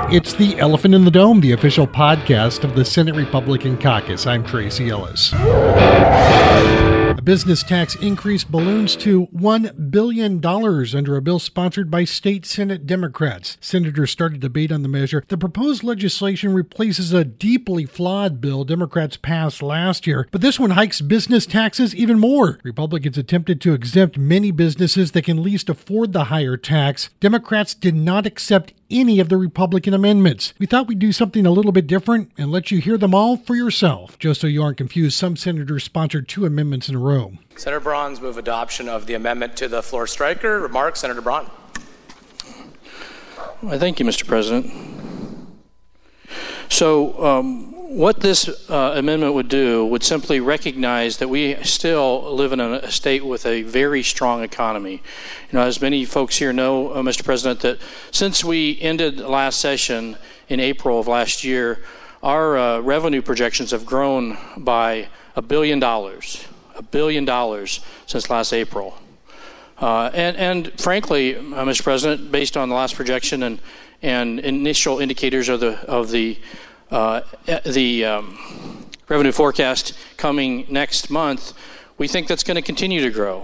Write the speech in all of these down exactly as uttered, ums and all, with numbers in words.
It's the Elephant in the Dome, the official podcast of the Senate Republican Caucus. I'm Tracy Ellis. A business tax increase balloons to one billion dollars under a bill sponsored by state Senate Democrats. Senators started debate on the measure. The proposed legislation replaces a deeply flawed bill Democrats passed last year, but this one hikes business taxes even more. Republicans attempted to exempt many businesses that can least afford the higher tax. Democrats did not accept any of the Republican amendments. We thought we'd do something a little bit different and let you hear them all for yourself. Just so you aren't confused, some senators sponsored two amendments in a row. Senator Braun's move adoption of the amendment to the floor striker. Remarks, Senator Braun. Well, thank you, Mister President. So um, what this uh, amendment would do would simply recognize that we still live in a state with a very strong economy. You know, as many folks here know, uh, Mister President, that since we ended last session in April of last year, our uh, revenue projections have grown by a billion dollars, a billion dollars since last April. Uh, and, and frankly, uh, Mister President, based on the last projection and, and initial indicators of the of the uh, the um, revenue forecast coming next month, we think that's going to continue to grow.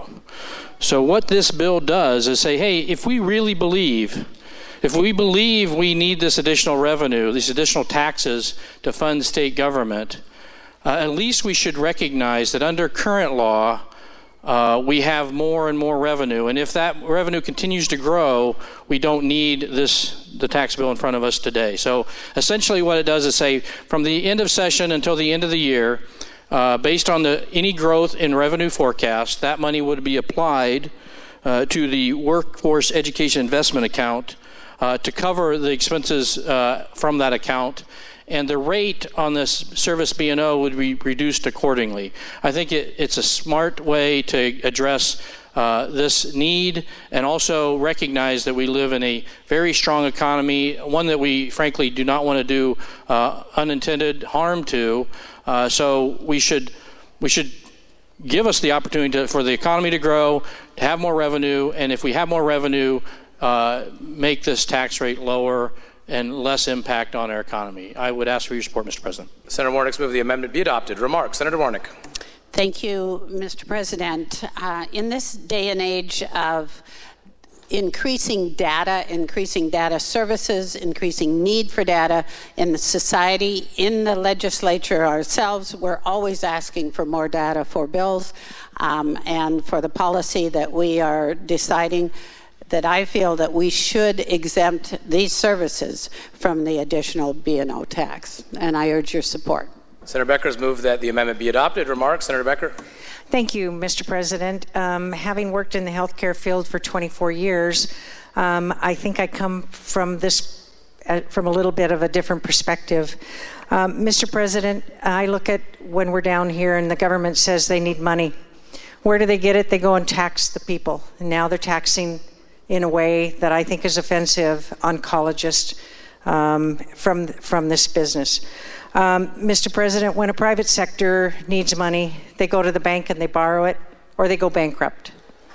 So what this bill does is say, hey, if we really believe, if we believe we need this additional revenue, these additional taxes to fund state government, uh, at least we should recognize that under current law, Uh, we have more and more revenue, and if that revenue continues to grow, we don't need this the tax bill in front of us today. So essentially what it does is say from the end of session until the end of the year, uh, based on the any growth in revenue forecast, that money would be applied uh, to the Workforce Education Investment Account uh, to cover the expenses uh, from that account, and the rate on this service B and O would be reduced accordingly. I think it, it's a smart way to address uh, this need and also recognize that we live in a very strong economy, one that we frankly do not want to do uh, unintended harm to. Uh, so we should we should give us the opportunity to, for the economy to grow, to have more revenue, and if we have more revenue, uh, make this tax rate lower and less impact on our economy. I would ask for your support, Mister President. Senator Warnick's move the amendment be adopted. Remarks, Senator Warnick. Thank you, Mister President. Uh, in this day and age of increasing data, increasing data services, increasing need for data in the society, in the legislature ourselves, we're always asking for more data for bills um, and for the policy that we are deciding, that I feel that we should exempt these services from the additional B and O tax, and I urge your support. Senator Becker has moved that the amendment be adopted. Remarks, Senator Becker. Thank you, Mister President. Um, having worked in the healthcare field for twenty-four years, um, I think I come from this, uh, from a little bit of a different perspective. Um, Mister President, I look at when we're down here and the government says they need money. Where do they get it? They go and tax the people. And now they're taxing in a way that I think is offensive oncologists um, from, from this business. Um, Mister President, when a private sector needs money, they go to the bank and they borrow it, or they go bankrupt.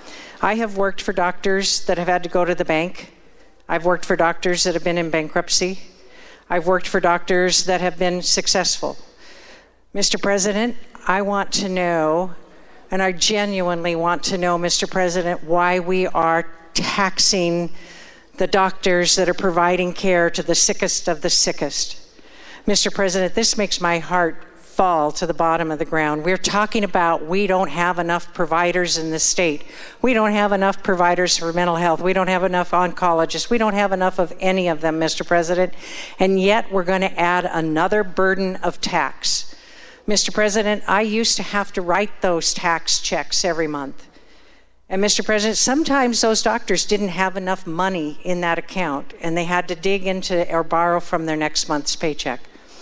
I have worked for doctors that have had to go to the bank. I've worked for doctors that have been in bankruptcy. I've worked for doctors that have been successful. Mister President, I want to know, and I genuinely want to know, Mister President, why we are taxing the doctors that are providing care to the sickest of the sickest. Mister President, this makes my heart fall to the bottom of the ground. We're talking about we don't have enough providers in the state. We don't have enough providers for mental health. We don't have enough oncologists. We don't have enough of any of them, Mister President. And yet we're going to add another burden of tax. Mister President, I used to have to write those tax checks every month. And Mister President, sometimes those doctors didn't have enough money in that account and they had to dig into or borrow from their next month's paycheck.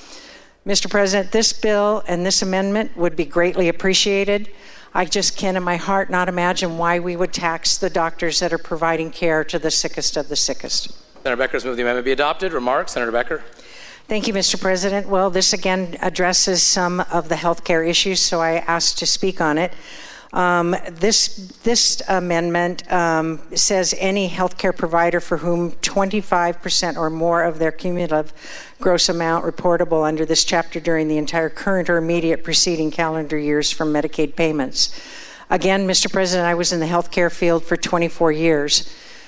Mister President, this bill and this amendment would be greatly appreciated. I just can in my heart not imagine why we would tax the doctors that are providing care to the sickest of the sickest. Senator Becker's moved the amendment be adopted. Remarks, Senator Becker. Thank you, Mister President. Well, this again addresses some of the health care issues, so I asked to speak on it. Um, this, this amendment um, says any healthcare provider for whom twenty-five percent or more of their cumulative gross amount reportable under this chapter during the entire current or immediate preceding calendar years from Medicaid payments. Again, Mister President, I was in the healthcare field for twenty-four years.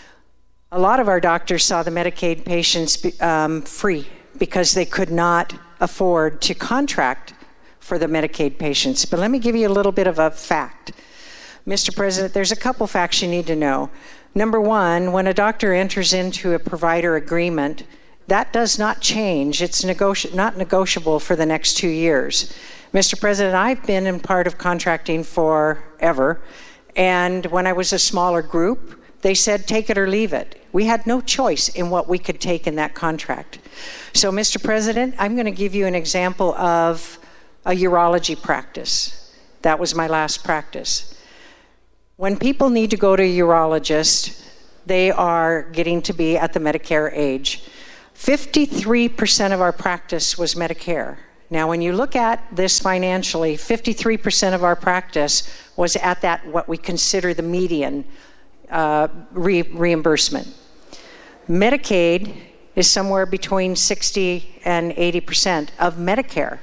A lot of our doctors saw the Medicaid patients um, free because they could not afford to contract for the Medicaid patients. But let me give you a little bit of a fact. Mister President, there's a couple facts you need to know. Number one, when a doctor enters into a provider agreement, that does not change. It's negoti- not negotiable for the next two years. Mister President, I've been in part of contracting forever, and when I was a smaller group, they said take it or leave it. We had no choice in what we could take in that contract. So, Mister President, I'm going to give you an example of a urology practice. That was my last practice. When people need to go to a urologist, they are getting to be at the Medicare age. fifty-three percent of our practice was Medicare. Now, when you look at this financially, fifty-three percent of our practice was at that, what we consider the median uh, re- reimbursement. Medicaid is somewhere between sixty and eighty percent of Medicare.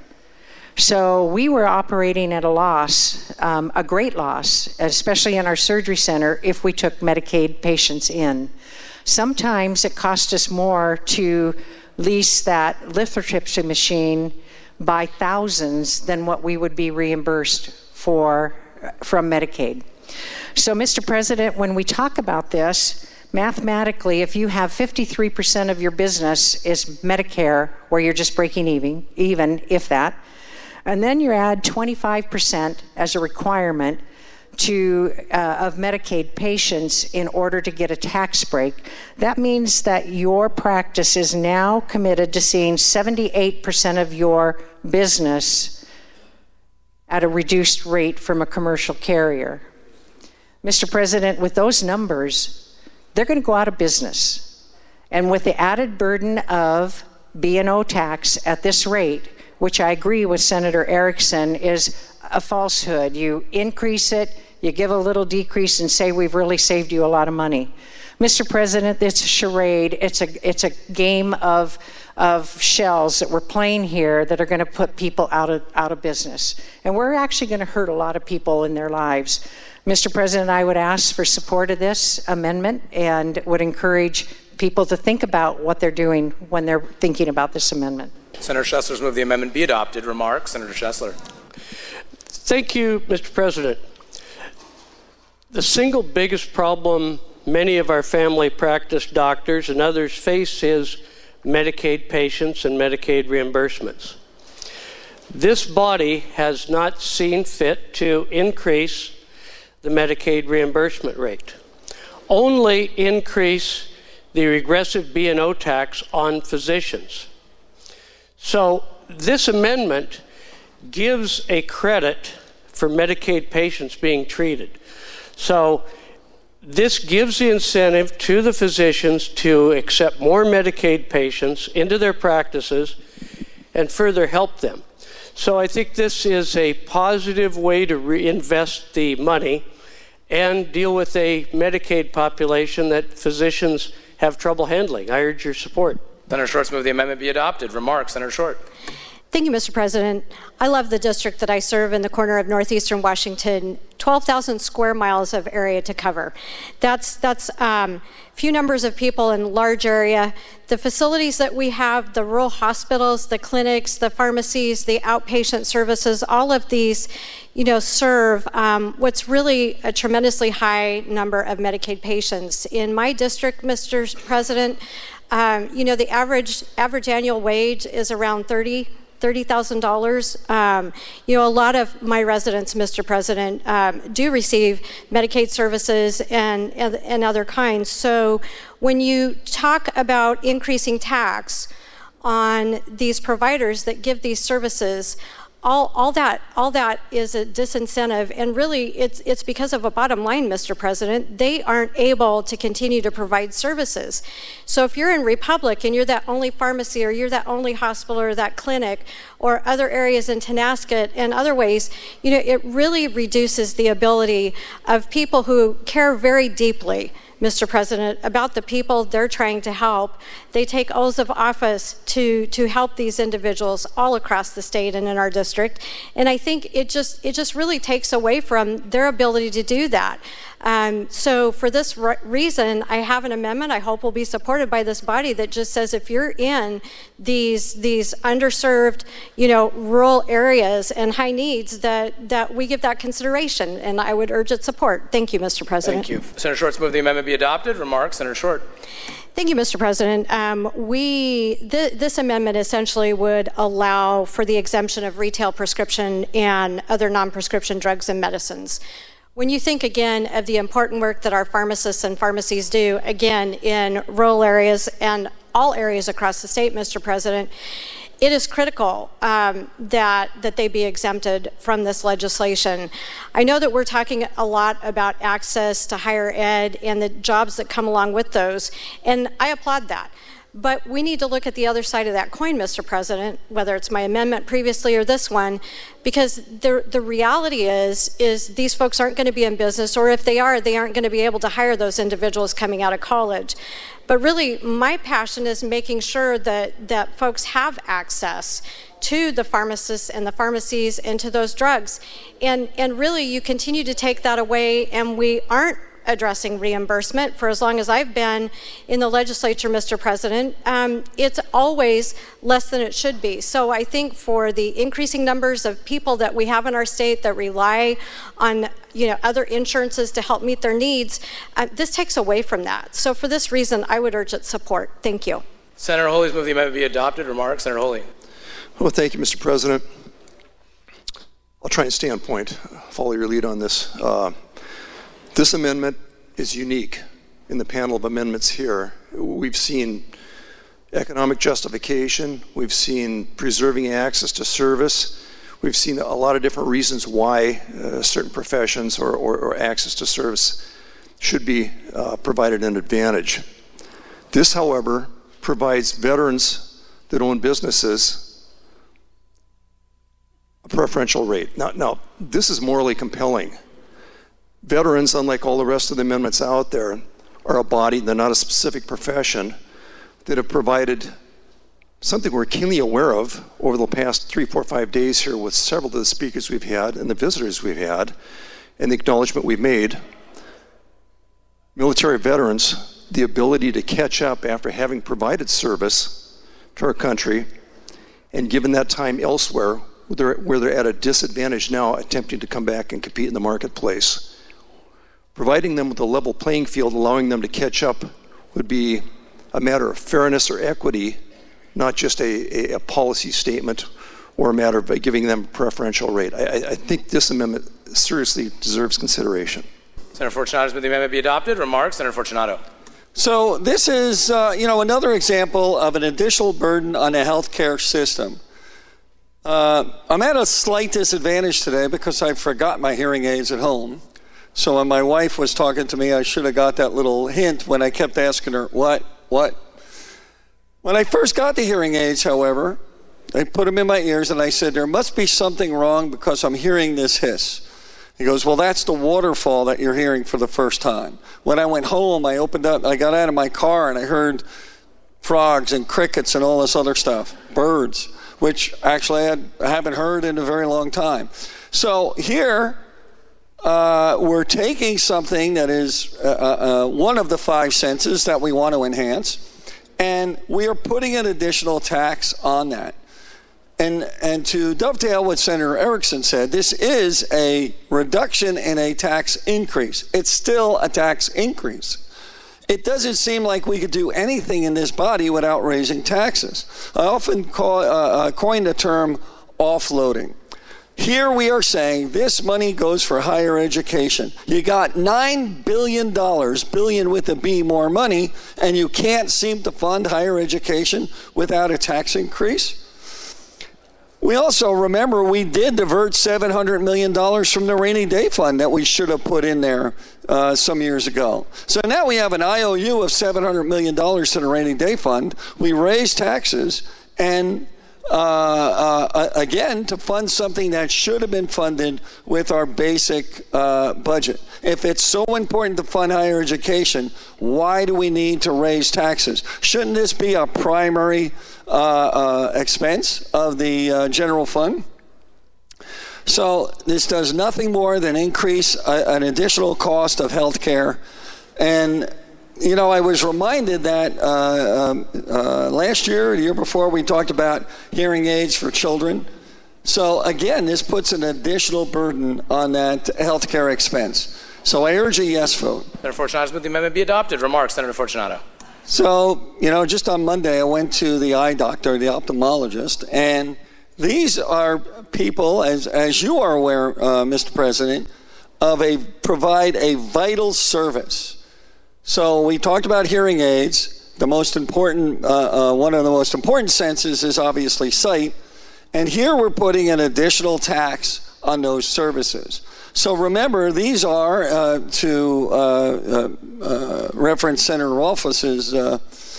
So we were operating at a loss, um, a great loss, especially in our surgery center, if we took Medicaid patients in. Sometimes it cost us more to lease that lithotripsy machine by thousands than what we would be reimbursed for from Medicaid. So, Mister President, when we talk about this, mathematically, if you have fifty-three percent of your business is Medicare, where you're just breaking even, even if that, and then you add twenty-five percent as a requirement to uh, of Medicaid patients in order to get a tax break, that means that your practice is now committed to seeing seventy-eight percent of your business at a reduced rate from a commercial carrier. Mister President, with those numbers, they're going to go out of business. And with the added burden of B and O tax at this rate, which I agree with Senator Erickson is a falsehood. You increase it, you give a little decrease and say we've really saved you a lot of money. Mister President, it's a charade. It's a, it's a game of, of shells that we're playing here that are going to put people out of, out of business. And we're actually going to hurt a lot of people in their lives. Mister President, I would ask for support of this amendment and would encourage people to think about what they're doing when they're thinking about this amendment. Senator Schessler's moved the amendment be adopted. Remarks, Senator Schessler. Thank you, Mister President. The single biggest problem many of our family practice doctors and others face is Medicaid patients and Medicaid reimbursements. This body has not seen fit to increase the Medicaid reimbursement rate, only increase the regressive B and O tax on physicians. So this amendment gives a credit for Medicaid patients being treated. So this gives the incentive to the physicians to accept more Medicaid patients into their practices and further help them. So I think this is a positive way to reinvest the money and deal with a Medicaid population that physicians have trouble handling. I urge your support. Senator Short's moved the amendment be adopted. Remarks, Senator Short. Thank you, Mister President. I love the district that I serve in the corner of northeastern Washington. twelve thousand square miles of area to cover. That's that's um, few numbers of people in a large area. The facilities that we have, the rural hospitals, the clinics, the pharmacies, the outpatient services, all of these, you know, serve um, what's really a tremendously high number of Medicaid patients. In my district, Mister President, um, you know, the average average annual wage is around thirty thousand dollars. Um, you know, a lot of my residents, Mister President, um, do receive Medicaid services and, and, and other kinds. So when you talk about increasing tax on these providers that give these services, all, all that all that is a disincentive, and really it's it's because of a bottom line, Mister President. They aren't able to continue to provide services. So if you're in Republic and you're that only pharmacy, or you're that only hospital, or that clinic, or other areas in Tonasket and other ways, you know, it really reduces the ability of people who care very deeply, Mister President, about the people they're trying to help. They take oaths of office to to help these individuals all across the state and in our district, and I think it just it just really takes away from their ability to do that. Um, so for this re- reason, I have an amendment I hope will be supported by this body that just says if you're in these these underserved, you know, rural areas and high needs, that that we give that consideration, and I would urge its support. Thank you, Mister President. Thank you. Senator Short's move the amendment be adopted. Remarks, Senator Short. Thank you, Mister President. Um, we th- this amendment essentially would allow for the exemption of retail prescription and other non-prescription drugs and medicines. When you think again of the important work that our pharmacists and pharmacies do, again, in rural areas and all areas across the state, Mister President, it is critical um, that, that they be exempted from this legislation. I know that we're talking a lot about access to higher ed and the jobs that come along with those, and I applaud that. But we need to look at the other side of that coin, Mister President, whether it's my amendment previously or this one, because the the reality is, is these folks aren't going to be in business, or if they are, they aren't going to be able to hire those individuals coming out of college. But really, my passion is making sure that, that folks have access to the pharmacists and the pharmacies and to those drugs. And, and really, you continue to take that away, and we aren't addressing reimbursement. For as long as I've been in the legislature, Mister President, um, it's always less than it should be. So I think for the increasing numbers of people that we have in our state that rely on, you know, other insurances to help meet their needs, uh, this takes away from that. So for this reason, I would urge its support. Thank you. Senator Holy's move the amendment be adopted. Remarks, Senator Holy. Well, thank you, Mister President. I'll try and stay on point, follow your lead on this. Uh, This amendment is unique in the panel of amendments here. We've seen economic justification, we've seen preserving access to service, we've seen a lot of different reasons why uh, certain professions or, or, or access to service should be uh, provided an advantage. This, however, provides veterans that own businesses a preferential rate. Now, now this is morally compelling. Veterans, unlike all the rest of the amendments out there, are a body, they're not a specific profession, that have provided something we're keenly aware of over the past three, four, five days here with several of the speakers we've had and the visitors we've had and the acknowledgement we've made. Military veterans, the ability to catch up after having provided service to our country and given that time elsewhere where they're, where they're at a disadvantage now attempting to come back and compete in the marketplace. Providing them with a level playing field, allowing them to catch up, would be a matter of fairness or equity, not just a, a, a policy statement or a matter of giving them a preferential rate. I, I think this amendment seriously deserves consideration. Senator Fortunato's move the amendment be adopted. Remarks, Senator Fortunato. So this is, uh, you know, another example of an additional burden on the healthcare system. Uh, I'm at a slight disadvantage today because I forgot my hearing aids at home. So when my wife was talking to me, I should have got that little hint when I kept asking her, what, what? When I first got the hearing aids, however, I put them in my ears and I said, there must be something wrong because I'm hearing this hiss. He goes, well, that's the waterfall that you're hearing for the first time. When I went home, I opened up, I got out of my car and I heard frogs and crickets and all this other stuff, birds, which actually I, had, I haven't heard in a very long time. So here, Uh, we're taking something that is uh, uh, one of the five senses that we want to enhance, and we are putting an additional tax on that. And, and to dovetail what Senator Erickson said, this is a reduction in a tax increase. It's still a tax increase. It doesn't seem like we could do anything in this body without raising taxes. I often call, uh, uh, coin the term offloading. Here we are saying this money goes for higher education. You got nine billion dollars, billion with a B, more money, and you can't seem to fund higher education without a tax increase? We also, remember, we did divert seven hundred million dollars from the rainy day fund that we should have put in there uh, some years ago. So now we have an I O U of seven hundred million dollars to the rainy day fund. We raised taxes and Uh, uh, again, to fund something that should have been funded with our basic uh, budget. If it's so important to fund higher education, why do we need to raise taxes? Shouldn't this be a primary uh, uh, expense of the uh, general fund? So this does nothing more than increase a, an additional cost of health care. And you know, I was reminded that uh, um, uh, last year, the year before, we talked about hearing aids for children. So again, this puts an additional burden on that health care expense. So I urge a yes vote. Senator Fortunato, move the amendment be adopted. Remarks, Senator Fortunato. So, you know, just on Monday, I went to the eye doctor, the ophthalmologist, and these are people, as, as you are aware, uh, Mister President, of a provide a vital service. So we talked about hearing aids. The most important, uh, uh, one of the most important senses is obviously sight. And here we're putting an additional tax on those services. So remember, these are, uh, to uh, uh, uh, reference Senator Rolfus's uh,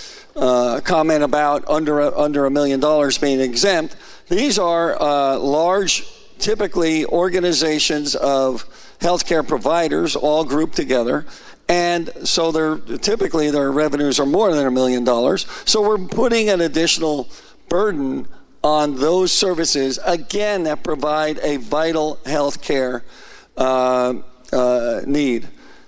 uh, comment about under a, under a million dollars being exempt, these are uh, large, typically organizations of healthcare providers all grouped together. And so they're typically their revenues are more than a million dollars. So we're putting an additional burden on those services, again, that provide a vital health care uh, uh, need.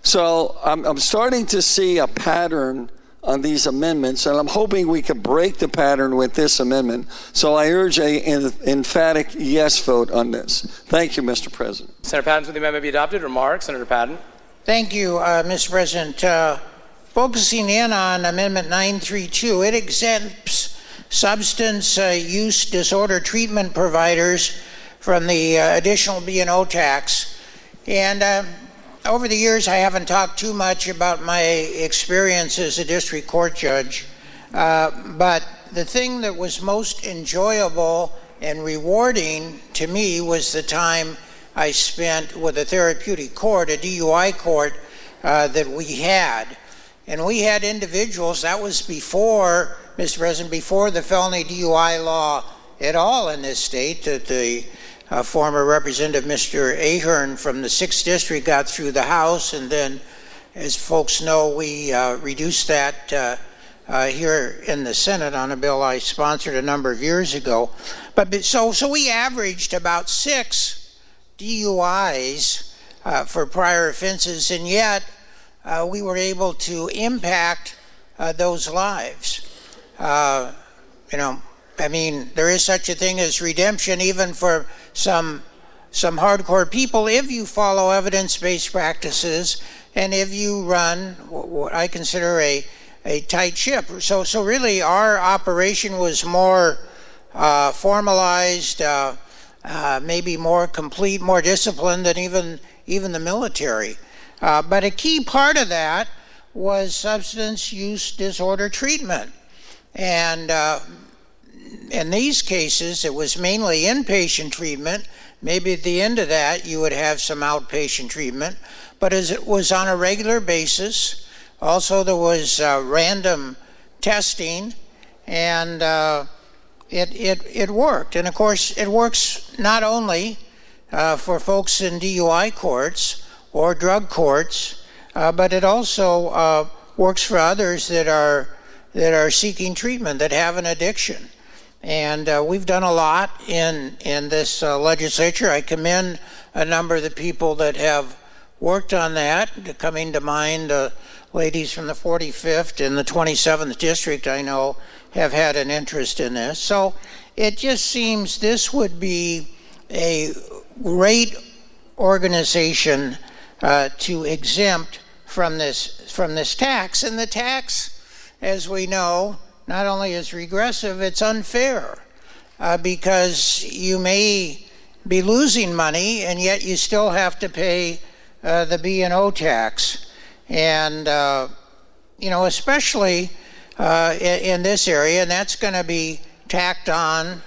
So I'm, I'm starting to see a pattern on these amendments, and I'm hoping we can break the pattern with this amendment. So I urge an emphatic yes vote on this. Thank you, Mister President. Senator Patton, will the amendment be adopted? Remarks, Senator Patton. Thank you, uh, Mister President. Uh, focusing in on Amendment nine thirty-two, it exempts substance uh, use disorder treatment providers from the uh, additional B and O tax. And uh, over the years, I haven't talked too much about my experience as a district court judge, uh, but the thing that was most enjoyable and rewarding to me was the time I spent with a therapeutic court, a D U I court uh, that we had. And we had individuals, that was before, Mister President, before the felony D U I law at all in this state, that the uh, former Representative Mister Ahern from the sixth District got through the House, and then, as folks know, we uh, reduced that uh, uh, here in the Senate on a bill I sponsored a number of years ago. But so, so we averaged about six D U Is uh, for prior offenses, and yet uh, we were able to impact uh, those lives. Uh, you know, I mean, there is such a thing as redemption even for some some hardcore people if you follow evidence-based practices and if you run what I consider a a tight ship. So, so really, our operation was more uh, formalized. Uh, Uh, maybe more complete, more disciplined than even even the military. Uh, but a key part of that was substance use disorder treatment. And uh, in these cases, it was mainly inpatient treatment. Maybe at the end of that, you would have some outpatient treatment. But as it was on a regular basis, also there was uh, random testing, and uh, It, it, it worked. And of course, it works not only uh, for folks in D U I courts or drug courts, uh, but it also uh, works for others that are, that are seeking treatment, that have an addiction. And uh, we've done a lot in, in this uh, legislature. I commend a number of the people that have worked on that. Coming to mind, uh, ladies from the forty-fifth and the twenty-seventh District, I know, have had an interest in this. So it just seems this would be a great organization uh, to exempt from this from this tax. And the tax, as we know, not only is regressive, it's unfair uh, because you may be losing money and yet you still have to pay uh, the B and O tax. And, uh, you know, especially Uh, in, in this area, and that's going to be tacked on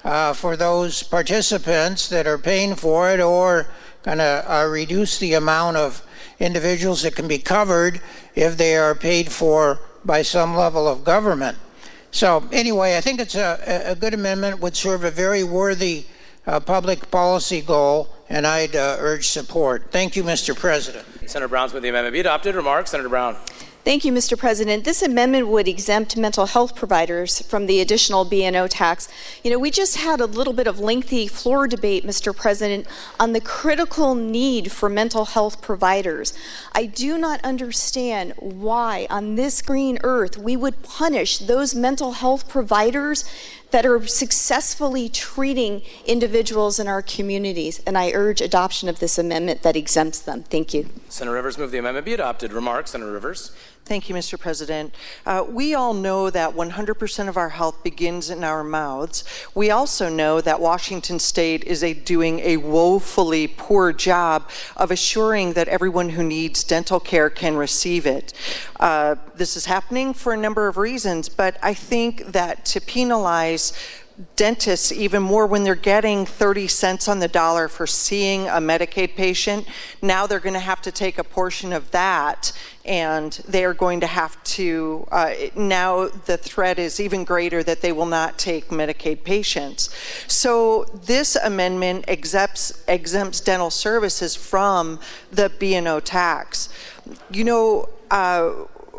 uh, for those participants that are paying for it, or going to uh, reduce the amount of individuals that can be covered if they are paid for by some level of government. So anyway, I think it's a, a good amendment, would serve a very worthy uh, public policy goal, and I'd uh, urge support. Thank you, Mister President. Senator Brown's with the amendment be adopted. Remarks, Senator Brown. Thank you, Mister President. This amendment would exempt mental health providers from the additional B and O tax. You know, we just had a little bit of lengthy floor debate, Mister President, on the critical need for mental health providers. I do not understand why on this green earth we would punish those mental health providers that are successfully treating individuals in our communities, and I urge adoption of this amendment that exempts them. Thank you. Senator Rivers, move the amendment be adopted. Remarks, Senator Rivers. Thank you, Mister President. Uh, we all know that one hundred percent of our health begins in our mouths. We also know that Washington State is a, doing a woefully poor job of assuring that everyone who needs dental care can receive it. Uh, this is happening for a number of reasons, but I think that to penalize dentists even more when they're getting thirty cents on the dollar for seeing a Medicaid patient, now they're going to have to take a portion of that, and they are going to have to, uh, now the threat is even greater that they will not take Medicaid patients. So this amendment exempts, exempts dental services from the B and O tax. You know, uh,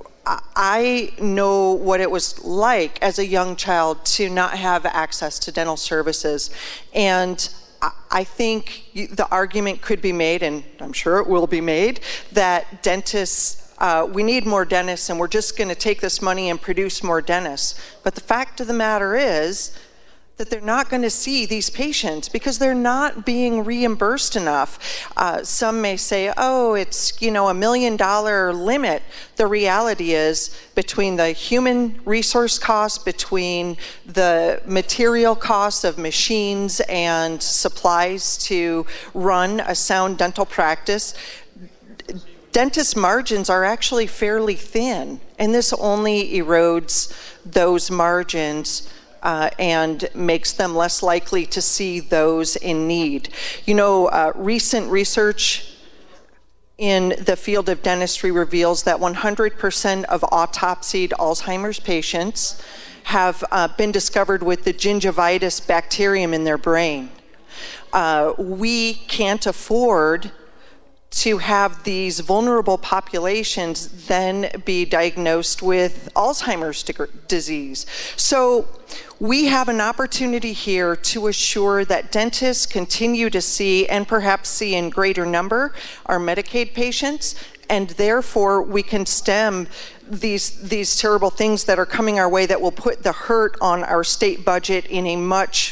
I know what it was like as a young child to not have access to dental services, and I think the argument could be made, and I'm sure it will be made, that dentists, uh, we need more dentists and we're just going to take this money and produce more dentists. But the fact of the matter is that they're not going to see these patients because they're not being reimbursed enough. Uh, some may say, oh, it's, you know, a million dollar limit. The reality is, between the human resource costs, between the material costs of machines and supplies to run a sound dental practice, dentist margins are actually fairly thin, and this only erodes those margins Uh, and makes them less likely to see those in need. You know, uh, recent research in the field of dentistry reveals that one hundred percent of autopsied Alzheimer's patients have uh, been discovered with the gingivitis bacterium in their brain. Uh, we can't afford to have these vulnerable populations then be diagnosed with Alzheimer's disease. So we have an opportunity here to assure that dentists continue to see, and perhaps see in greater number, our Medicaid patients, and therefore we can stem these, these terrible things that are coming our way that will put the hurt on our state budget in a much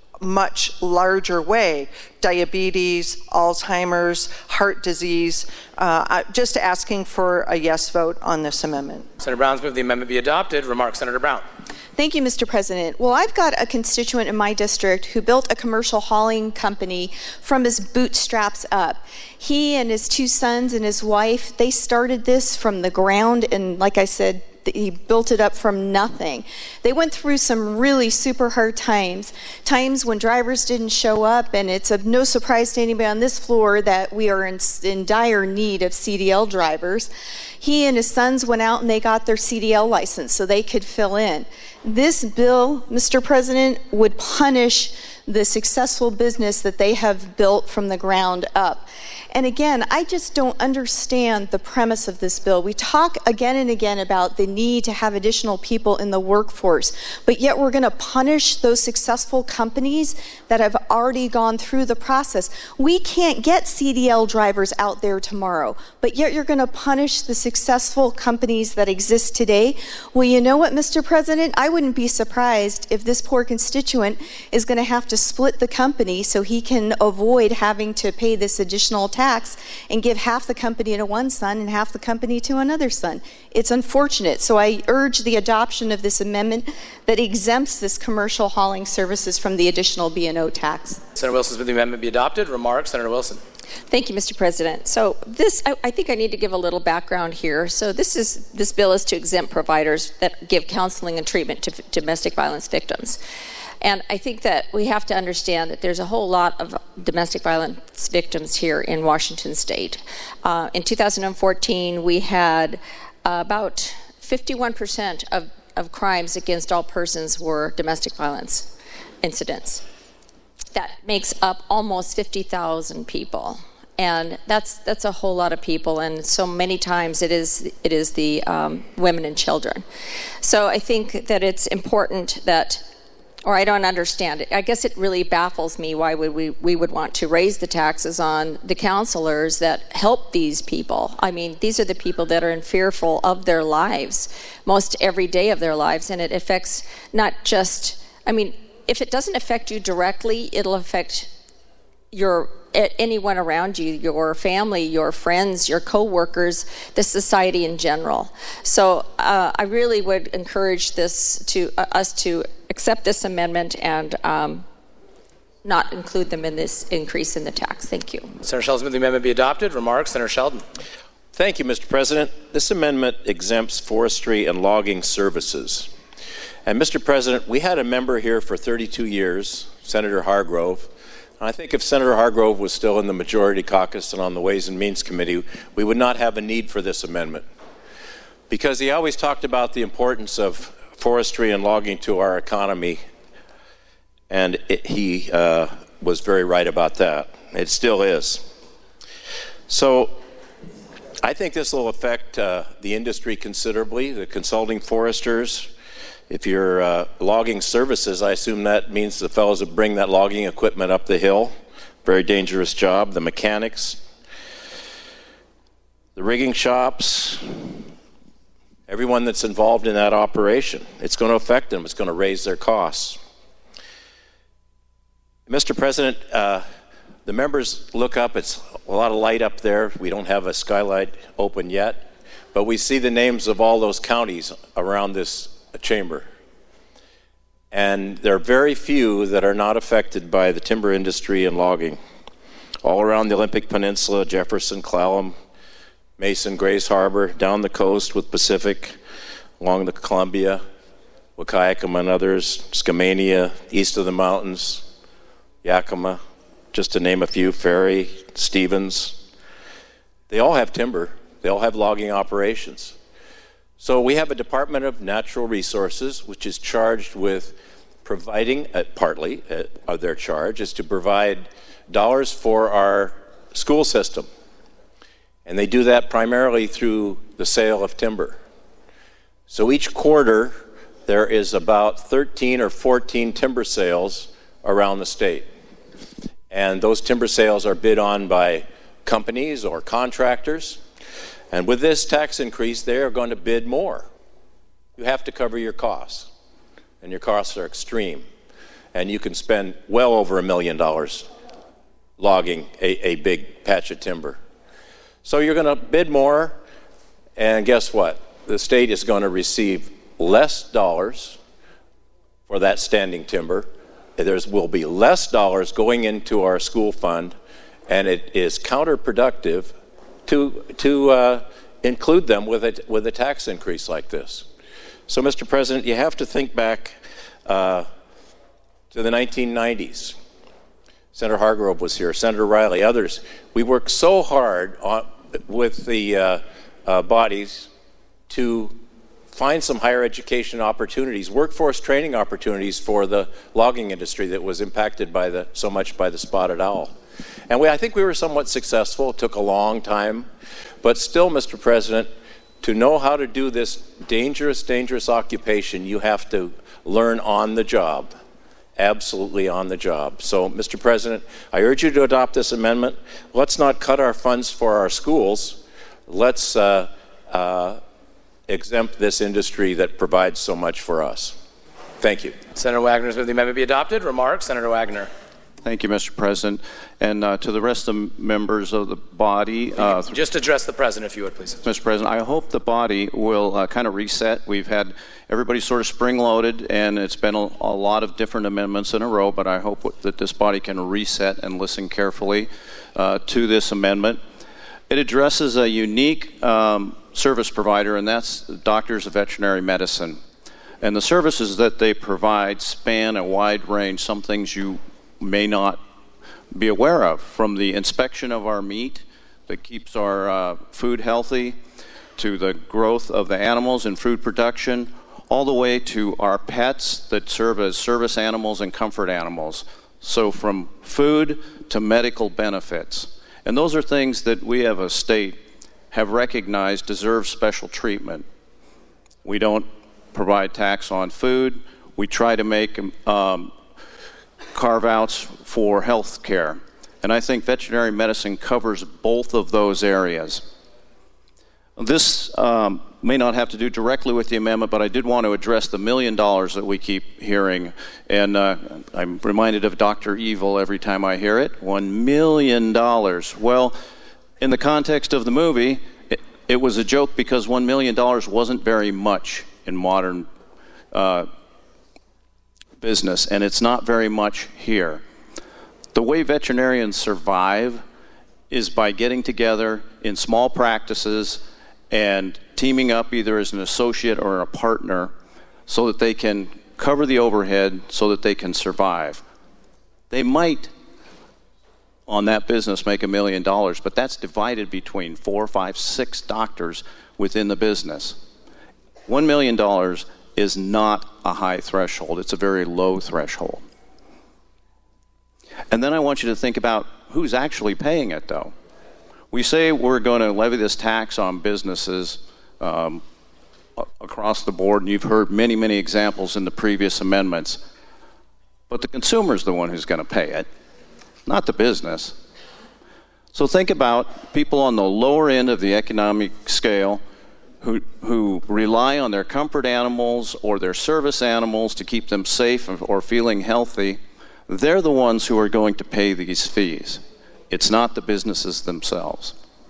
much larger way. Diabetes, Alzheimer's, heart disease. Uh, just asking for a yes vote on this amendment. Senator Brown's moved the amendment be adopted. Remarks, Senator Brown. Thank you, Mister President. Well, I've got a constituent in my district who built a commercial hauling company from his bootstraps up. He and his two sons and his wife, they started this from the ground, and like I said, he built it up from nothing. They went through some really super hard times, times when drivers didn't show up, and it's of no surprise to anybody on this floor that we are in, in dire need of C D L drivers. He and his sons went out and they got their C D L license so they could fill in. This bill, Mister President, would punish the successful business that they have built from the ground up. And again, I just don't understand the premise of this bill. We talk again and again about the need to have additional people in the workforce, but yet we're going to punish those successful companies that have already gone through the process. We can't get C D L drivers out there tomorrow, but yet you're going to punish the successful companies that exist today. Well, you know what, Mister President? I wouldn't be surprised if this poor constituent is going to have to split the company so he can avoid having to pay this additional tax and give half the company to one son and half the company to another son. It's unfortunate. So I urge the adoption of this amendment that exempts this commercial hauling services from the additional B and O tax. Senator Wilson's moved the amendment be adopted. Remarks, Senator Wilson. Thank you, Mister President. So this, I, I think I need to give a little background here. So this is this bill is to exempt providers that give counseling and treatment to f- domestic violence victims. And I think that we have to understand that there's a whole lot of domestic violence victims here in Washington State. Uh, in two thousand fourteen, we had uh, about fifty-one percent of, of crimes against all persons were domestic violence incidents. That makes up almost fifty thousand people. And that's that's a whole lot of people, and so many times it is it is the um, women and children. So I think that it's important that, or I don't understand it. I guess it really baffles me why would we we would want to raise the taxes on the counselors that help these people. I mean, these are the people that are in fearful of their lives most every day of their lives, and it affects not just. I mean, if it doesn't affect you directly, it'll affect your anyone around you, your family, your friends, your co-workers, the society in general. So uh, I really would encourage this to uh, us to accept this amendment and um, not include them in this increase in the tax. Thank you. Senator Sheldon, the amendment be adopted. Remarks, Senator Sheldon. Thank you, Mister President. This amendment exempts forestry and logging services. And Mister President, we had a member here for thirty-two years, Senator Hargrove. I think if Senator Hargrove was still in the majority caucus and on the Ways and Means Committee, we would not have a need for this amendment. Because he always talked about the importance of forestry and logging to our economy, and it, he uh, was very right about that. It still is. So I think this will affect uh, the industry considerably, the consulting foresters. If you're uh, logging services, I assume that means the fellows that bring that logging equipment up the hill. Very dangerous job. The mechanics, the rigging shops, everyone that's involved in that operation. It's going to affect them. It's going to raise their costs. Mister President, uh, the members look up. It's a lot of light up there. We don't have a skylight open yet, but we see the names of all those counties around this chamber. And there are very few that are not affected by the timber industry and logging. All around the Olympic Peninsula, Jefferson, Clallam, Mason, Grays Harbor, down the coast with Pacific, along the Columbia, Wahkiakum and others, Skamania, east of the mountains, Yakima, just to name a few, Ferry, Stevens. They all have timber. They all have logging operations. So we have a Department of Natural Resources, which is charged with providing, uh, partly uh, of their charge, is to provide dollars for our school system. And they do that primarily through the sale of timber. So each quarter, there is about thirteen or fourteen timber sales around the state. And those timber sales are bid on by companies or contractors. And with this tax increase, they are going to bid more. You have to cover your costs, and your costs are extreme. And you can spend well over a million dollars logging a, a big patch of timber. So you're going to bid more, and guess what? The state is going to receive less dollars for that standing timber. There will be less dollars going into our school fund, and it is counterproductive to to uh, include them with a, with a tax increase like this. So, Mister President, you have to think back uh, to the nineteen nineties. Senator Hargrove was here, Senator Riley, others. We worked so hard on, with the uh, uh, bodies to find some higher education opportunities, workforce training opportunities for the logging industry that was impacted by the so much by the spotted owl. And we, I think we were somewhat successful. It took a long time. But still, Mister President, to know how to do this dangerous, dangerous occupation, you have to learn on the job, absolutely on the job. So, Mister President, I urge you to adopt this amendment. Let's not cut our funds for our schools. Let's uh, uh, exempt this industry that provides so much for us. Thank you. Senator Wagner's move the amendment be adopted. Remarks, Senator Wagner. Thank you, Mister President. And uh, to the rest of the members of the body. Uh, Just address the President, if you would, please. Mister President, I hope the body will uh, kind of reset. We've had everybody sort of spring-loaded, and it's been a, a lot of different amendments in a row, but I hope that this body can reset and listen carefully uh, to this amendment. It addresses a unique um, service provider, and that's doctors of veterinary medicine. And the services that they provide span a wide range, some things you may not be aware of, from the inspection of our meat that keeps our uh, food healthy, to the growth of the animals in food production, all the way to our pets that serve as service animals and comfort animals. So from food to medical benefits. And those are things that we as a state have recognized deserve special treatment. We don't provide tax on food. We try to make um, carve-outs for health care. And I think veterinary medicine covers both of those areas. This um, may not have to do directly with the amendment, but I did want to address the million dollars that we keep hearing. And uh, I'm reminded of Doctor Evil every time I hear it. One million dollars. Well, in the context of the movie, it, it was a joke because one million dollars wasn't very much in modern uh, business, and it's not very much here. The way veterinarians survive is by getting together in small practices and teaming up either as an associate or a partner so that they can cover the overhead so that they can survive. They might, on that business, make a million dollars, but that's divided between four, five, six doctors within the business. One million dollars is not a high threshold. It's a very low threshold. And then I want you to think about who's actually paying it, though. We say we're going to levy this tax on businesses um, across the board, and you've heard many, many examples in the previous amendments. But the consumer's the one who's going to pay it, not the business. So think about people on the lower end of the economic scale who, who rely on their comfort animals or their service animals to keep them safe or feeling healthy. They're the ones who are going to pay these fees. It's not the businesses themselves.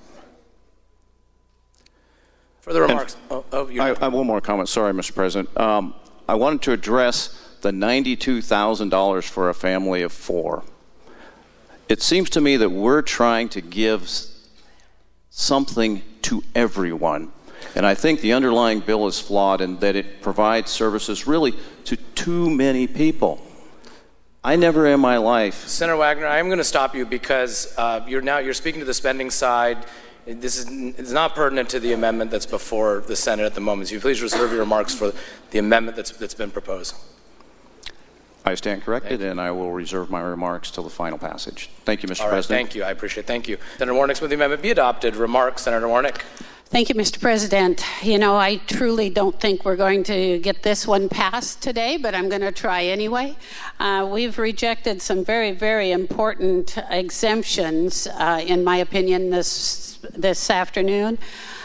Further remarks? Oh, oh, I, I have one more comment. Sorry, Mister President. Um, I wanted to address the ninety-two thousand dollars for a family of four. It seems to me that we're trying to give something to everyone. And I think the underlying bill is flawed in that it provides services really to too many people. I never in my life. Senator Wagner, I am going to stop you because uh, you're now you're speaking to the spending side. This is it's not pertinent to the amendment that's before the Senate at the moment. So you please reserve your remarks for the amendment that's that's been proposed. I stand corrected, and I will reserve my remarks till the final passage. Thank you, Mister All right, President. thank you. I appreciate it. Thank you. Senator Warnick, will the amendment be adopted? Remarks, Senator Warnick. Thank you, Mister President. You know, I truly don't think we're going to get this one passed today, but I'm going to try anyway. Uh, we've rejected some very, very important exemptions, uh, in my opinion, this this afternoon.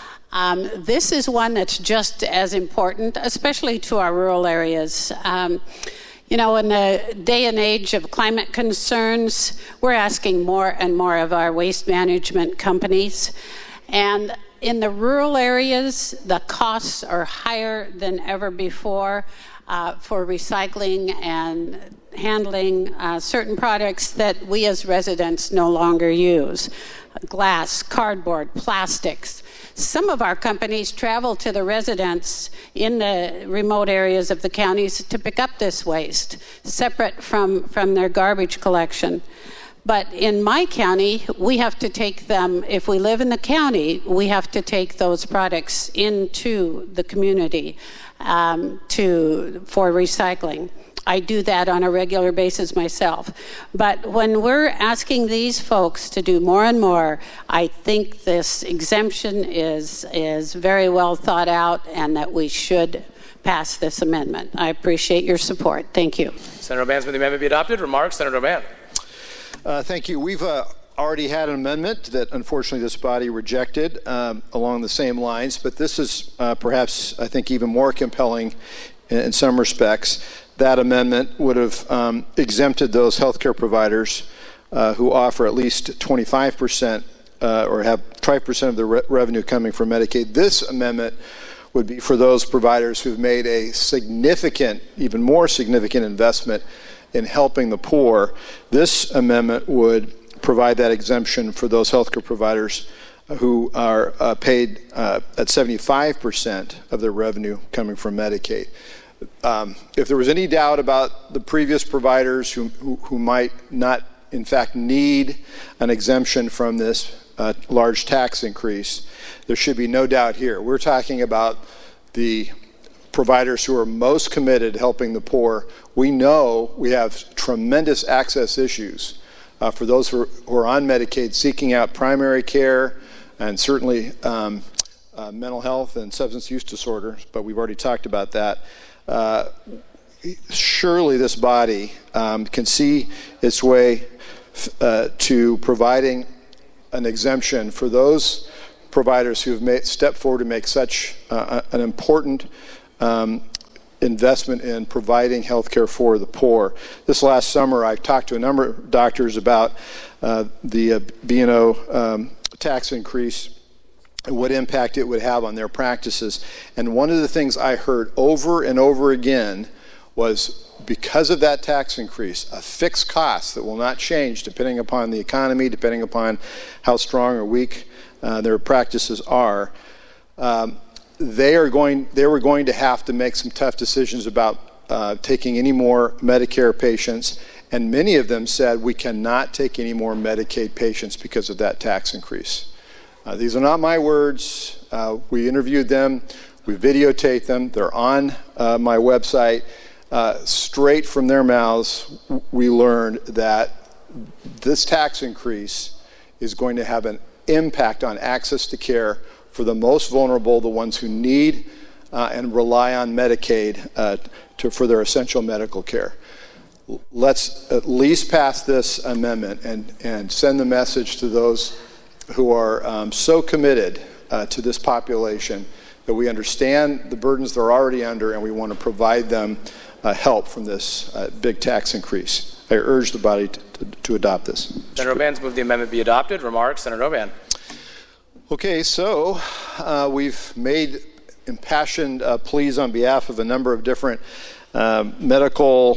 Um, this is one that's just as important, especially to our rural areas. Um, You know, in the day and age of climate concerns, we're asking more and more of our waste management companies. And in the rural areas, the costs are higher than ever before uh, for recycling and handling uh, certain products that we as residents no longer use. Glass, cardboard, plastics. Some of our companies travel to the residents in the remote areas of the counties to pick up this waste, separate from, from their garbage collection. But in my county, we have to take them, if we live in the county, we have to take those products into the community um, to, for recycling. I do that on a regular basis myself. But when we're asking these folks to do more and more, I think this exemption is, is very well thought out and that we should pass this amendment. I appreciate your support. Thank you. Senator O'Ban, will the amendment be adopted? Remarks, Senator O'Ban. Uh, thank you. We've uh, already had an amendment that unfortunately this body rejected um, along the same lines, but this is uh, perhaps, I think, even more compelling in, in some respects. That amendment would have um, exempted those healthcare providers uh, who offer at least twenty-five percent uh, or have twenty-five percent of the re revenue coming from Medicaid. This amendment would be for those providers who've made a significant, even more significant investment in helping the poor. This amendment would provide that exemption for those healthcare providers who are uh, paid uh, at seventy-five percent of their revenue coming from Medicaid. Um, if there was any doubt about the previous providers who, who, who might not, in fact, need an exemption from this uh, large tax increase, there should be no doubt here. We're talking about the providers who are most committed to helping the poor. We know we have tremendous access issues uh, for those who are, who are on Medicaid seeking out primary care and certainly um, uh, mental health and substance use disorders, but we've already talked about that. Uh, surely this body um, can see its way uh, to providing an exemption for those providers who have made, stepped forward to make such uh, an important um, investment in providing health care for the poor. This last summer, I talked to a number of doctors about uh, the uh, B and O um, tax increase and what impact it would have on their practices. And one of the things I heard over and over again was, because of that tax increase, a fixed cost that will not change depending upon the economy, depending upon how strong or weak uh, their practices are, um, they are going. They were going to have to make some tough decisions about uh, taking any more Medicare patients, and many of them said, we cannot take any more Medicaid patients because of that tax increase. Uh, these are not my words. Uh, we interviewed them. We videotaped them. They're on uh, my website. Uh, straight from their mouths, we learned that this tax increase is going to have an impact on access to care for the most vulnerable, the ones who need uh, and rely on Medicaid uh, to, for their essential medical care. Let's at least pass this amendment and, and send the message to those who are um, so committed uh, to this population that we understand the burdens they're already under and we want to provide them uh, help from this uh, big tax increase. I urge the body to, to, to adopt this. Senator Oban's moved the amendment be adopted. Remarks, Senator Oban. Okay, so uh, we've made impassioned uh, pleas on behalf of a number of different uh, medical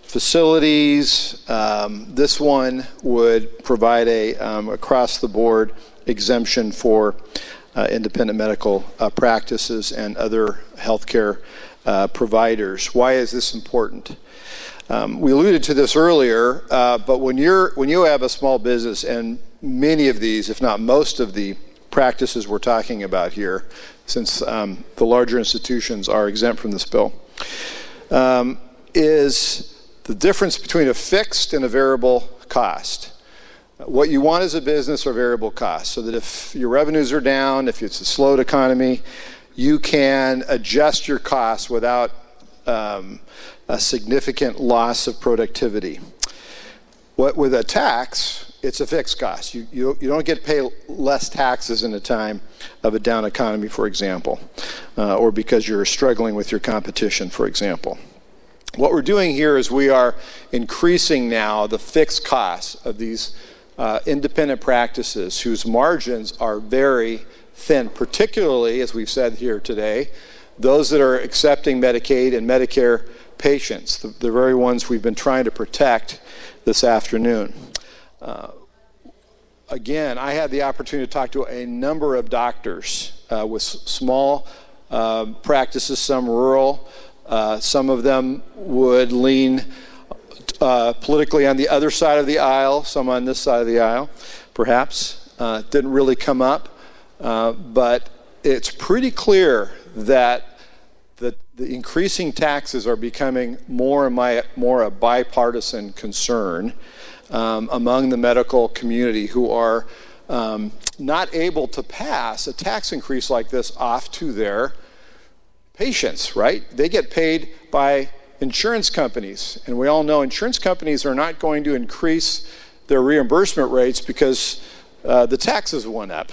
facilities. Um, this one would provide a um, across-the-board exemption for uh, independent medical uh, practices and other healthcare uh, providers. Why is this important? Um, we alluded to this earlier, uh, but when you're when you have a small business, and many of these, if not most of the practices we're talking about here, since um, the larger institutions are exempt from this bill, um, is the difference between a fixed and a variable cost. What you want as a business are variable costs, so that if your revenues are down, if it's a slowed economy, you can adjust your costs without um, a significant loss of productivity. What with a tax, it's a fixed cost. You, you, you don't get to pay less taxes in a time of a down economy, for example, uh, or because you're struggling with your competition, for example. What we're doing here is we are increasing now the fixed costs of these uh, independent practices whose margins are very thin, particularly, as we've said here today, those that are accepting Medicaid and Medicare patients, the, the very ones we've been trying to protect this afternoon. Uh, again, I had the opportunity to talk to a number of doctors uh, with small uh, practices, some rural. Uh, some of them would lean uh, politically on the other side of the aisle, some on this side of the aisle, perhaps. Uh, didn't really come up, uh, but it's pretty clear that the, the increasing taxes are becoming more and my, more a bipartisan concern um, among the medical community, who are um, not able to pass a tax increase like this off to their patients, right? They get paid by insurance companies, and we all know insurance companies are not going to increase their reimbursement rates because uh, the taxes went up.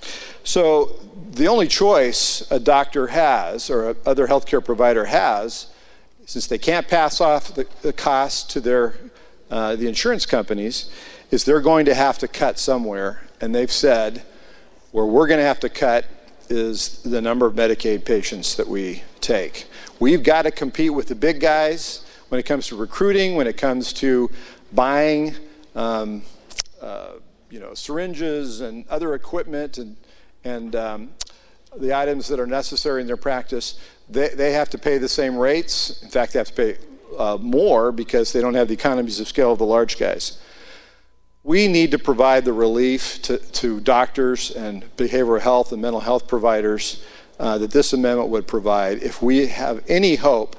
So the only choice a doctor has, or a other healthcare provider has, since they can't pass off the, the cost to their uh, the insurance companies, is they're going to have to cut somewhere, and they've said, where we're going to have to cut is the number of Medicaid patients that we take. We've got to compete with the big guys when it comes to recruiting, when it comes to buying um, uh, you know, syringes and other equipment and, and um, the items that are necessary in their practice, they, they have to pay the same rates. In fact, they have to pay uh, more because they don't have the economies of scale of the large guys. We need to provide the relief to, to doctors and behavioral health and mental health providers uh, that this amendment would provide if we have any hope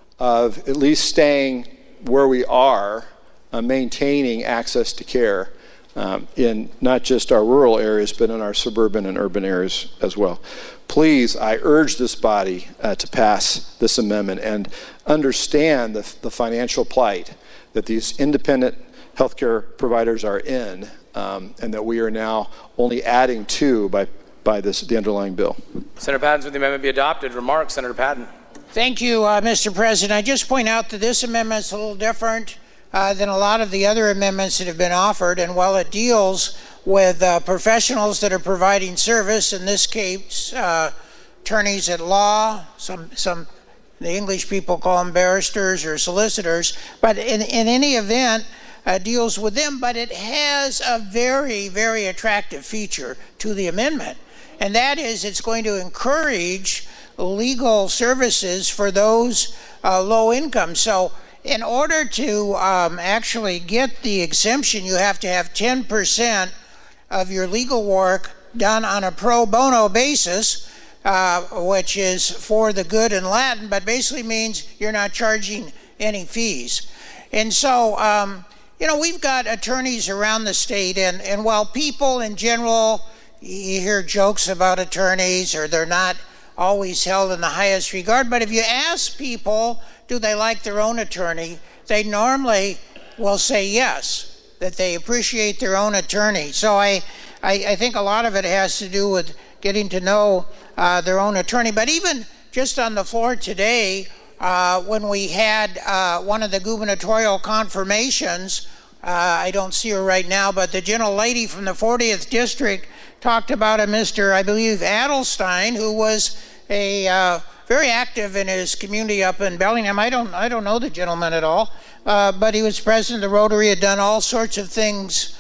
of at least staying where we are, uh, maintaining access to care um, in not just our rural areas, but in our suburban and urban areas as well. Please, I urge this body uh, to pass this amendment and understand the, the financial plight that these independent healthcare providers are in, um, and that we are now only adding to by, by this, the underlying bill. Senator Patton's with the amendment be adopted. Remarks, Senator Patton. Thank you, uh, Mister President. I just point out that this amendment is a little different uh, than a lot of the other amendments that have been offered, and while it deals with uh, professionals that are providing service, in this case, uh, attorneys at law, some, some the English people call them barristers or solicitors, but in, in any event, Uh, deals with them, but it has a very, very attractive feature to the amendment, and that is it's going to encourage legal services for those uh, low income. So in order to um, actually get the exemption, you have to have ten percent of your legal work done on a pro bono basis, uh, which is for the good in Latin, but basically means you're not charging any fees. And so um, you know, we've got attorneys around the state, and, and while people in general, you hear jokes about attorneys, or they're not always held in the highest regard, but if you ask people, do they like their own attorney, they normally will say yes, that they appreciate their own attorney. So I, I, I think a lot of it has to do with getting to know uh, their own attorney. But even just on the floor today, Uh, when we had uh, one of the gubernatorial confirmations, uh, I don't see her right now, but the gentle lady from the fortieth district talked about a Mister I believe Adelstein, who was a uh, very active in his community up in Bellingham. I don't, I don't know the gentleman at all, uh, but he was president of the Rotary, had done all sorts of things.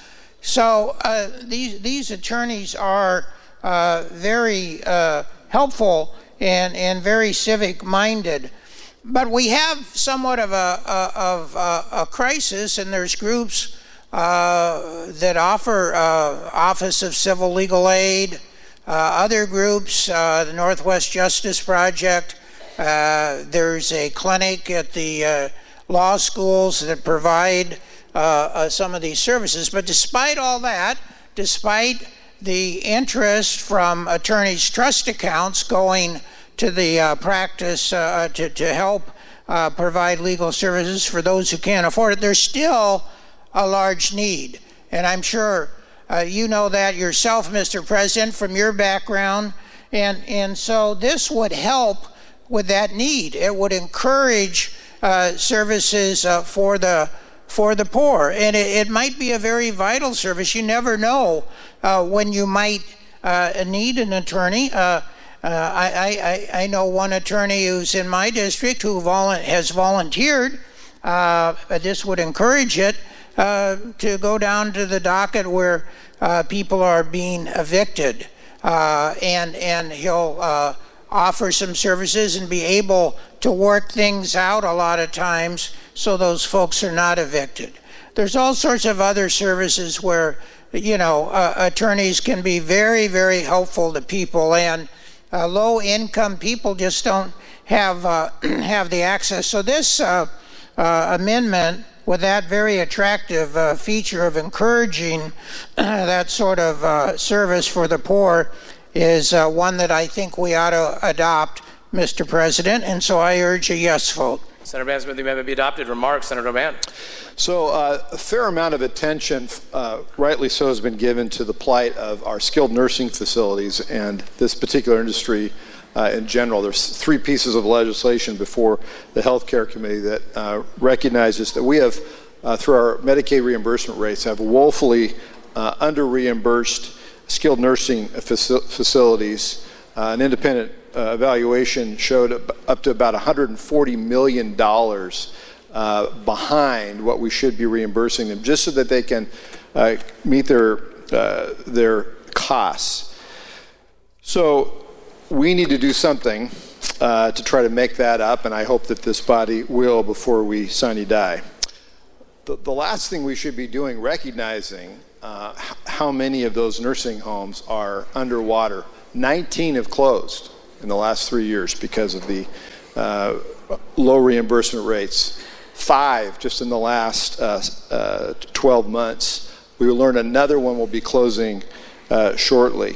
So uh, these these attorneys are uh, very uh, helpful and and very civic minded. But we have somewhat of a, a, of a, a crisis, and there's groups uh, that offer uh, Office of Civil Legal Aid, uh, other groups, uh, the Northwest Justice Project. Uh, there's a clinic at the uh, law schools that provide uh, uh, some of these services. But despite all that, despite the interest from attorneys' trust accounts going to the uh, practice uh, to, to help uh, provide legal services for those who can't afford it, there's still a large need. And I'm sure uh, you know that yourself, Mister President, from your background. And, and so this would help with that need. It would encourage uh, services uh, for the for the poor. And it, it might be a very vital service. You never know uh, when you might uh, need an attorney. Uh, Uh, I, I, I know one attorney who's in my district who volu- has volunteered, uh, but this would encourage it, uh, to go down to the docket where uh, people are being evicted. Uh, and, and he'll uh, offer some services and be able to work things out a lot of times so those folks are not evicted. There's all sorts of other services where, you know, uh, attorneys can be very, very helpful to people, and Uh, low-income people just don't have uh, have the access. So this uh, uh, amendment, with that very attractive uh, feature of encouraging uh, that sort of uh, service for the poor, is uh, one that I think we ought to adopt, Mister President. And so I urge a yes vote. Senator Bandsmith, the amendment be adopted. Remarks, Senator O'Ban. So uh, a fair amount of attention, uh, rightly so, has been given to the plight of our skilled nursing facilities and this particular industry uh, in general. There's three pieces of legislation before the Health Care Committee that uh, recognizes that we have, uh, through our Medicaid reimbursement rates, have woefully uh, under-reimbursed skilled nursing faci- facilities. Uh, an independent uh, evaluation showed up to about one hundred forty million dollars Uh, behind what we should be reimbursing them, just so that they can uh, meet their uh, their costs. So we need to do something uh, to try to make that up, and I hope that this body will before we sine die. The, the last thing we should be doing, recognizing uh, how many of those nursing homes are underwater. nineteen have closed in the last three years because of the uh, low reimbursement rates. Five just in the last uh, uh, twelve months. We will learn another one will be closing uh, shortly.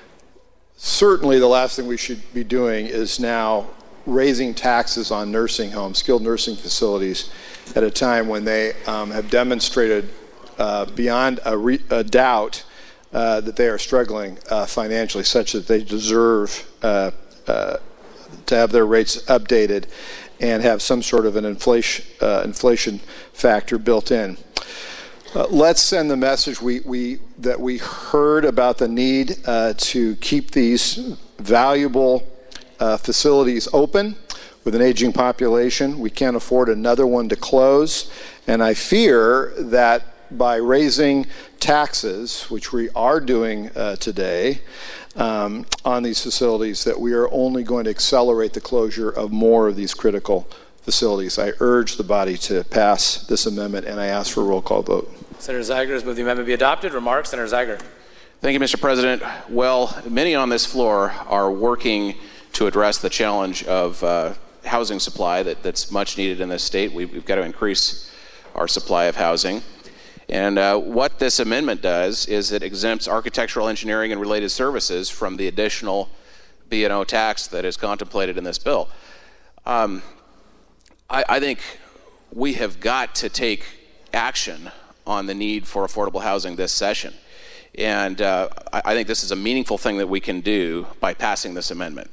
Certainly the last thing we should be doing is now raising taxes on nursing homes, skilled nursing facilities, at a time when they um, have demonstrated uh, beyond a, re a doubt uh, that they are struggling uh, financially, such that they deserve uh, uh, to have their rates updated and have some sort of an inflation, uh, inflation factor built in. Uh, let's send the message we, we, that we heard about the need uh, to keep these valuable uh, facilities open. With an aging population, we can't afford another one to close. And I fear that by raising taxes, which we are doing uh, today, um, on these facilities, that we are only going to accelerate the closure of more of these critical facilities. I urge the body to pass this amendment, and I ask for a roll call vote. Senator Zeiger has moved the amendment be adopted. Remarks, Senator Zeiger. Thank you, Mister President. Well, many on this floor are working to address the challenge of uh, housing supply that, that's much needed in this state. We've, we've got to increase our supply of housing. And uh, what this amendment does is it exempts architectural, engineering, and related services from the additional B and O tax that is contemplated in this bill. Um, I, I think we have got to take action on the need for affordable housing this session. And uh, I, I think this is a meaningful thing that we can do by passing this amendment.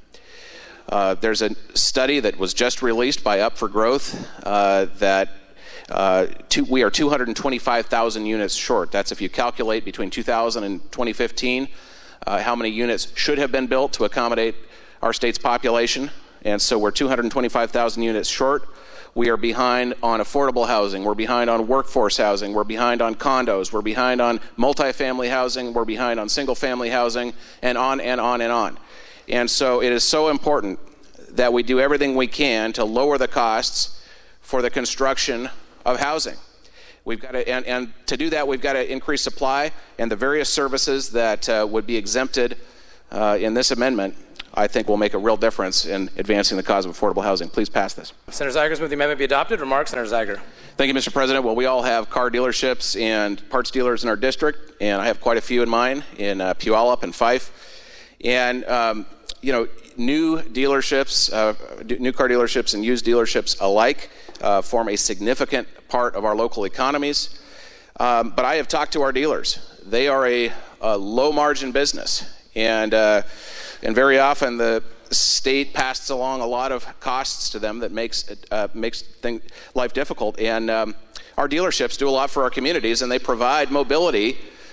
Uh, there's a study that was just released by Up for Growth uh, that uh, two, we are two hundred twenty-five thousand units short. That's if you calculate between two thousand and twenty fifteen uh, how many units should have been built to accommodate our state's population. And so we're two hundred twenty-five thousand units short. We are behind on affordable housing. We're behind on workforce housing. We're behind on condos. We're behind on multifamily housing. We're behind on single-family housing, and on and on and on. And so it is so important that we do everything we can to lower the costs for the construction of housing. We've got to, and, and to do that, we've got to increase supply, and the various services that uh, would be exempted uh, in this amendment, I think, will make a real difference in advancing the cause of affordable housing. Please pass this. Senator Zeiger's moved the amendment be adopted. Remarks, Senator Zeiger. Thank you, Mister President. Well, we all have car dealerships and parts dealers in our district, and I have quite a few in mine in uh, Puyallup and Fife. And, um, you know, new dealerships, uh, new car dealerships and used dealerships alike uh, form a significant part of our local economies. Um, but I have talked to our dealers. They are a, a low-margin business, and uh, and very often the state passes along a lot of costs to them that makes uh, makes thing, life difficult. And um, our dealerships do a lot for our communities, and they provide mobility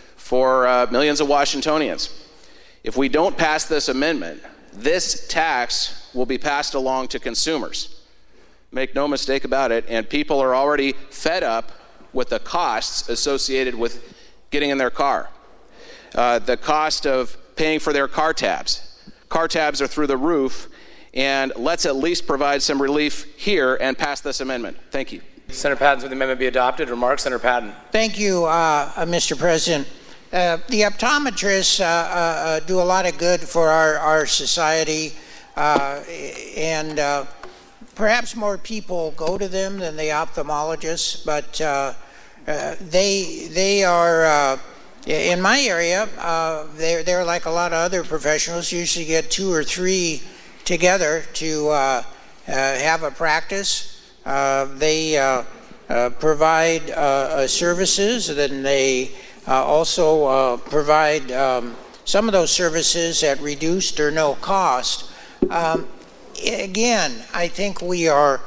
for uh, millions of Washingtonians. If we don't pass this amendment, this tax will be passed along to consumers. Make no mistake about it, and people are already fed up with the costs associated with getting in their car. Uh, the cost of paying for their car tabs. Car tabs are through the roof, and let's at least provide some relief here and pass this amendment. Thank you. Senator Patton's with the amendment be adopted. Remarks, Senator Patton. Thank you, uh, uh, Mister President. Uh, the optometrists uh, uh, do a lot of good for our, our society, uh, and uh, perhaps more people go to them than the ophthalmologists, but uh, uh, they, they are, uh, in my area, uh, they're, they're like a lot of other professionals, usually get two or three together to uh, uh, have a practice. Uh, they uh, uh, provide uh, uh, services, and they Uh, also uh, provide um, some of those services at reduced or no cost. Um, again, I think we are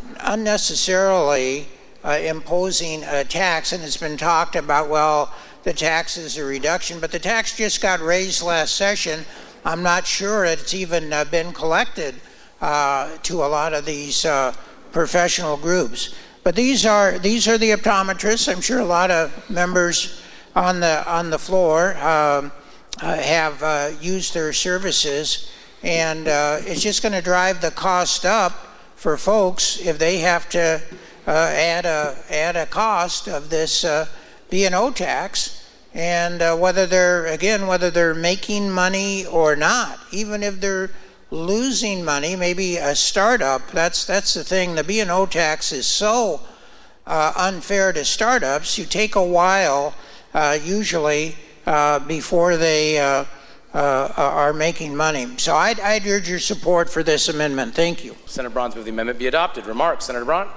unnecessarily uh, imposing a tax, and it's been talked about, well, the tax is a reduction, but the tax just got raised last session. I'm not sure it's even uh, been collected uh, to a lot of these uh, professional groups. But these are, these are the optometrists. I'm sure a lot of members on the on the floor um, uh, have uh, used their services, And uh, it's just going to drive the cost up for folks if they have to uh, add a add a cost of this uh, B and O tax, and uh, whether they're again whether they're making money or not, even if they're losing money, maybe a startup. That's that's the thing. The B and O tax is so uh, unfair to startups. You take a while uh, usually uh, before they uh, uh, are making money. So I'd, I'd urge your support for this amendment. Thank you. Senator Braun's move the amendment be adopted. Remarks, Senator Braun.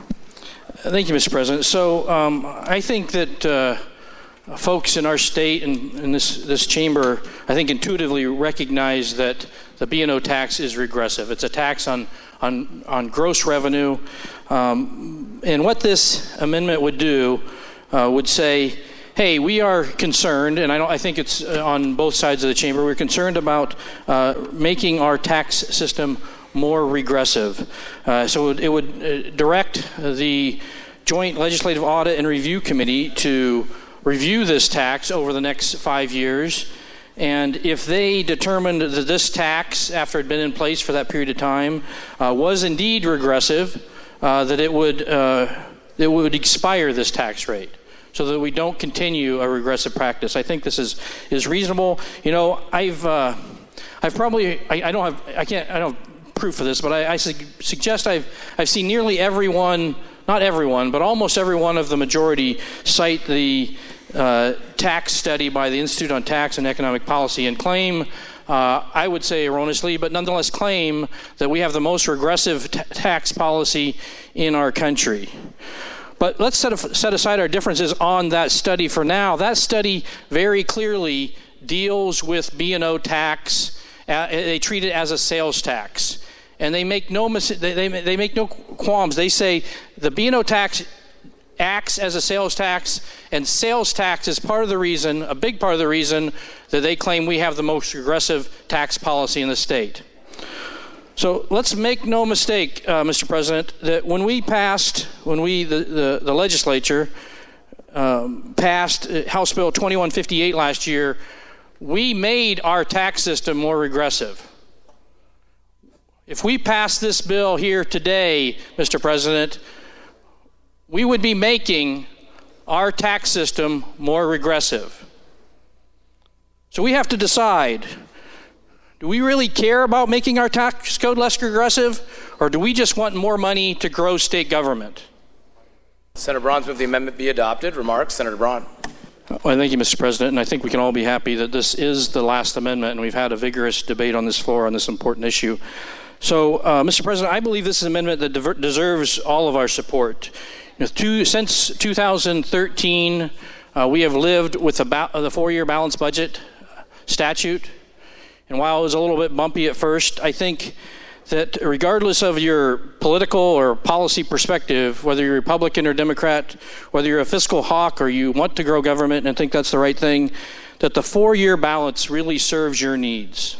Thank you, Mister President. So um, I think that uh, folks in our state and in this, this chamber, I think intuitively recognize that the B and O tax is regressive. It's a tax on, on, on gross revenue. Um, and what this amendment would do uh, would say, hey, we are concerned, and I, don't, I think it's on both sides of the chamber, we're concerned about uh, making our tax system more regressive. Uh, so it would uh, direct the Joint Legislative Audit and Review Committee to review this tax over the next five years. And if they determined that this tax, after it had been in place for that period of time, uh, was indeed regressive, uh, that it would, uh, it would expire this tax rate, so that we don't continue a regressive practice. I think this is is reasonable. You know, I've uh, I've probably I, I don't have I can't I don't have proof of this, but I, I su- suggest I've I've seen nearly everyone, not everyone, but almost everyone of the majority cite the uh, tax study by the Institute on Tax and Economic Policy and claim, uh, I would say erroneously, but nonetheless claim that we have the most regressive t- tax policy in our country. But let's set, set aside our differences on that study for now. That study very clearly deals with B and O tax. Uh, they treat it as a sales tax. And they make no mis- they, they, they make no qualms. They say the B and O tax acts as a sales tax, and sales tax is part of the reason, a big part of the reason, that they claim we have the most regressive tax policy in the state. So let's make no mistake, uh, Mister President, that when we passed, when we, the, the, the legislature, um, passed House Bill twenty-one fifty-eight last year, we made our tax system more regressive. If we pass this bill here today, Mister President, we would be making our tax system more regressive. So we have to decide, do we really care about making our tax code less regressive, or do we just want more money to grow state government? Senator Braun's move the amendment be adopted. Remarks, Senator Braun. Well, thank you, Mister President, and I think we can all be happy that this is the last amendment, and we've had a vigorous debate on this floor on this important issue. So, uh, Mister President, I believe this is an amendment that de- deserves all of our support. You know, two, since two thousand thirteen, uh, we have lived with the, ba- the four-year balanced budget statute. And while it was a little bit bumpy at first, I think that regardless of your political or policy perspective, whether you're Republican or Democrat, whether you're a fiscal hawk or you want to grow government and think that's the right thing, that the four-year balance really serves your needs.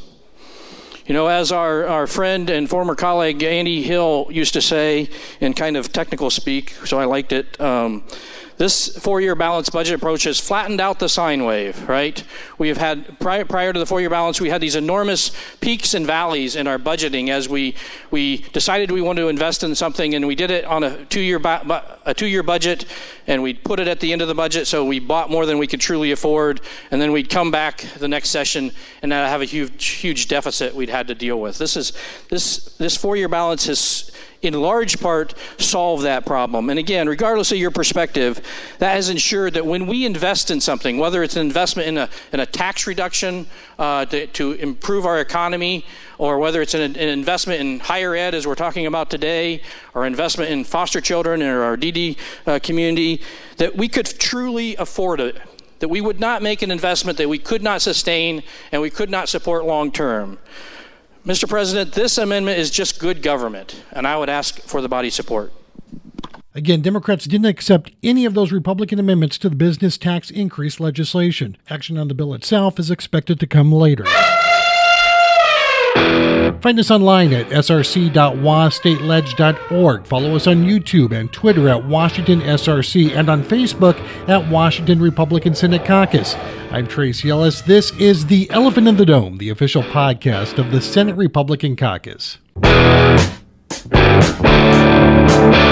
You know, as our, our friend and former colleague Andy Hill used to say in kind of technical speak, so I liked it, um, this four-year balanced budget approach has flattened out the sine wave, right? We have had, prior, prior to the four-year balance, we had these enormous peaks and valleys in our budgeting as we we decided we wanted to invest in something, and we did it on a two-year ba- a two-year budget, and we'd put it at the end of the budget, so we bought more than we could truly afford, and then we'd come back the next session and have a huge huge deficit we'd had to deal with. This is this this four-year balance has, in large part, solve that problem. And again, regardless of your perspective, that has ensured that when we invest in something, whether it's an investment in a, in a tax reduction uh, to, to improve our economy, or whether it's an, an investment in higher ed, as we're talking about today, or investment in foster children or our D D uh, community, that we could truly afford it, that we would not make an investment that we could not sustain and we could not support long term. Mister President, this amendment is just good government, and I would ask for the body's support. Again, Democrats didn't accept any of those Republican amendments to the business tax increase legislation. Action on the bill itself is expected to come later. Find us online at s r c dot w a state ledge dot org. Follow us on YouTube and Twitter at Washington S R C and on Facebook at Washington Republican Senate Caucus. I'm Tracy Ellis. This is The Elephant in the Dome, the official podcast of the Senate Republican Caucus.